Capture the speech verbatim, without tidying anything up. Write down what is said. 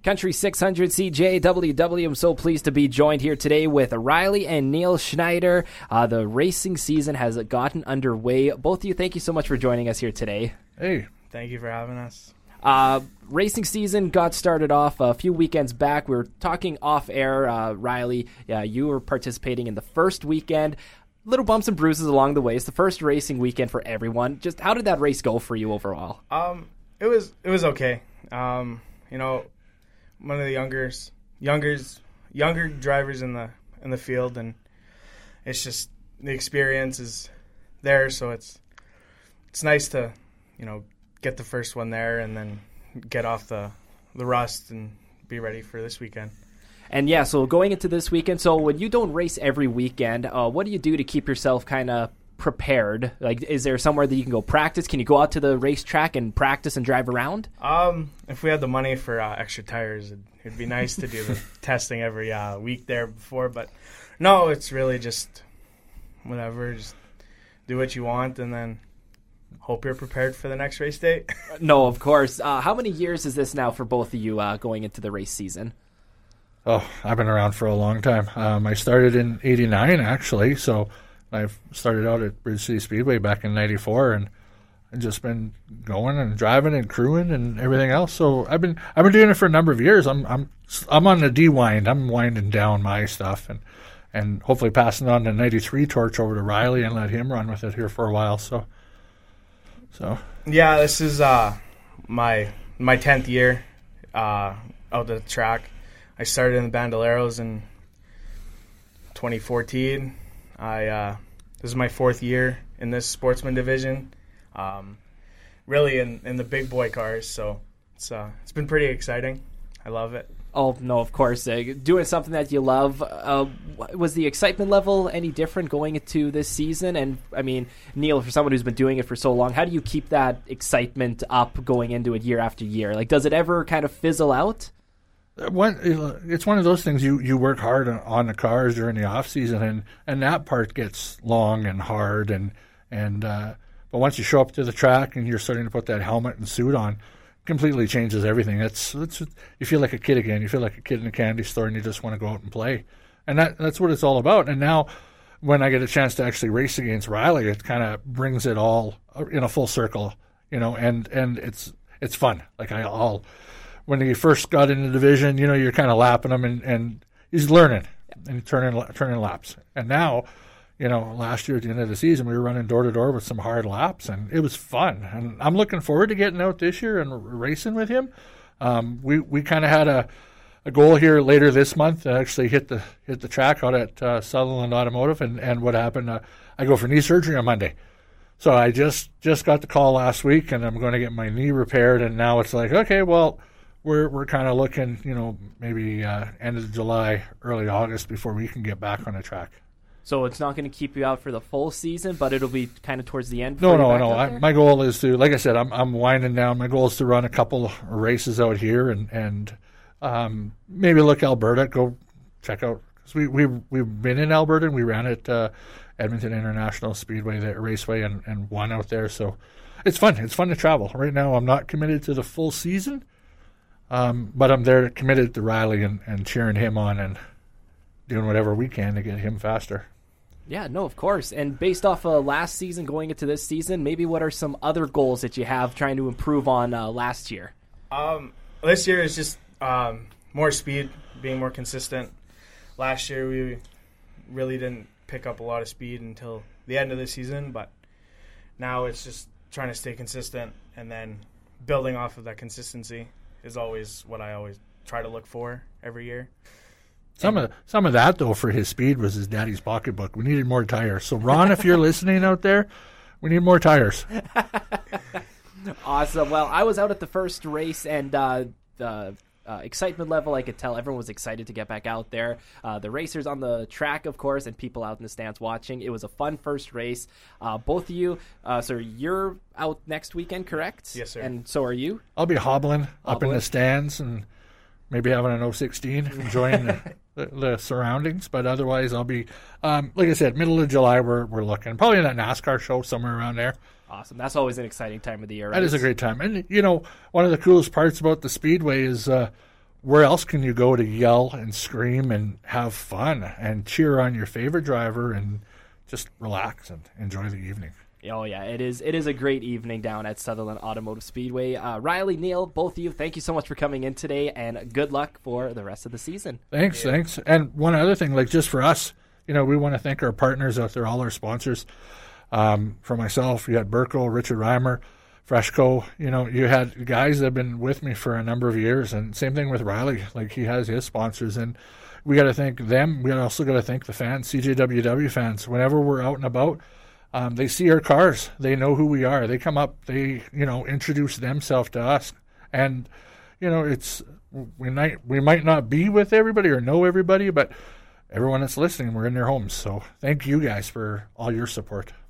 Country six hundred C J W W. I'm so pleased to be joined here today with Riley and Neil Schneider. Uh, the racing season has gotten underway. Both of you, thank you so much for joining us here today. Hey, thank you for having us. Uh, racing season got started off a few weekends back. We were talking off air. Uh, Riley, uh, you were participating in the first weekend. Little bumps and bruises along the way. It's the first racing weekend for everyone. Just how did that race go for you overall? Um, it was it was okay. Um, you know. One of the youngers, youngers, younger drivers in the in the field, and it's just the experience is there, so it's it's nice to, you know, get the first one there and then get off the the rust and be ready for this weekend. And yeah, so going into this weekend, so when you don't race every weekend, uh, what do you do to keep yourself kind of prepared? Like, is there somewhere that you can go practice? Can you go out to the racetrack and practice and drive around? Um, if we had the money for uh, extra tires, it'd, it'd be nice to do the testing every uh, week there before. But no, it's really just whatever. Just do what you want, and then hope you're prepared for the next race date. No, of course. Uh, how many years is this now for both of you uh, going into the race season? Oh, I've been around for a long time. Um, I started in eighty-nine, actually, so I've started out at Bridge City Speedway back in ninety-four, and I've just been going and driving and crewing and everything else. So I've been I've been doing it for a number of years. I'm I'm I'm on the de-wind. I'm winding down my stuff and and hopefully passing on the ninety-three torch over to Riley and let him run with it here for a while. So so yeah, this is uh my my tenth year uh, out the track. I started in the Bandoleros in twenty fourteen. I uh, this is my fourth year in this sportsman division, um, really in, in the big boy cars. So it's uh, it's been pretty exciting. I love it. Oh no, of course, uh, doing something that you love. Uh, was the excitement level any different going into this season? And I mean, Neil, for someone who's been doing it for so long, how do you keep that excitement up going into it year after year? Like, does it ever kind of fizzle out? One, it's one of those things you, you work hard on the cars during the off season, and, and that part gets long and hard, and and uh, but once you show up to the track and you're starting to put that helmet and suit on, completely changes everything. It's it's you feel like a kid again. You feel like a kid in a candy store, and you just want to go out and play, and that that's what it's all about. And now, when I get a chance to actually race against Riley, it kind of brings it all in a full circle, you know, and and it's it's fun. Like I, I'll. When he first got in the division, you know, you're kind of lapping him, and, and he's learning and turning turning laps. And now, you know, last year at the end of the season, we were running door to door with some hard laps, and it was fun. And I'm looking forward to getting out this year and racing with him. Um, we we kind of had a, a goal here later this month to actually hit the hit the track out at uh, Sutherland Automotive. And, and what happened? Uh, I go for knee surgery on Monday. So I just just got the call last week, and I'm going to get my knee repaired. And now it's like, okay, well. We're we're kind of looking, you know, maybe uh, end of July, early August before we can get back on the track. So it's not going to keep you out for the full season, but it'll be kind of towards the end. No, no, no. I, my goal is to, like I said, I'm I'm winding down. My goal is to run a couple of races out here and and um, maybe look Alberta, go check out. Cause we we we've been in Alberta and we ran at uh, Edmonton International Speedway, the raceway, and, and won out there. So it's fun. It's fun to travel. Right now, I'm not committed to the full season. Um, but I'm there committed to Riley and, and cheering him on and doing whatever we can to get him faster. Yeah, no, of course. And based off uh, last season going into this season, maybe what are some other goals that you have trying to improve on uh, last year? Um, this year is just um, more speed, being more consistent. Last year we really didn't pick up a lot of speed until the end of the season, but now it's just trying to stay consistent and then building off of that consistency is always what I always try to look for every year. Some of some of that, though, for his speed was his daddy's pocketbook. We needed more tires. So, Ron, if you're listening out there, we need more tires. Awesome. Well, I was out at the first race, and uh, the uh, excitement level, I could tell everyone was excited to get back out there. Uh, the racers on the track, of course, and people out in the stands watching. It was a fun first race. Uh, both of you, uh, so you're out next weekend, correct? Yes, sir. And so are you? I'll be hobbling, hobbling. up in the stands and maybe having an oh sixteen, enjoying the, the, the surroundings. But otherwise, I'll be, um, like I said, middle of July, we're, we're looking. Probably in that NASCAR show somewhere around there. Awesome. That's always an exciting time of the year, right? That is a great time. And, you know, one of the coolest parts about the Speedway is uh, where else can you go to yell and scream and have fun and cheer on your favorite driver and just relax and enjoy the evening? Oh yeah, it is. It is a great evening down at Sutherland Automotive Speedway. Uh, Riley, Neil, both of you, thank you so much for coming in today, and good luck for the rest of the season. Thanks, yeah. thanks. And one other thing, like just for us, you know, we want to thank our partners out there, all our sponsors. Um, for myself, you had Burkle, Richard Reimer, Freshco. You know, you had guys that have been with me for a number of years, and same thing with Riley. Like he has his sponsors, and we got to thank them. We also got to thank the fans, C J W W fans. Whenever we're out and about. Um, they see our cars. They know who we are. They come up. They, you know, introduce themselves to us. And, you know, it's we might we might not be with everybody or know everybody, but everyone that's listening, we're in their homes. So thank you guys for all your support.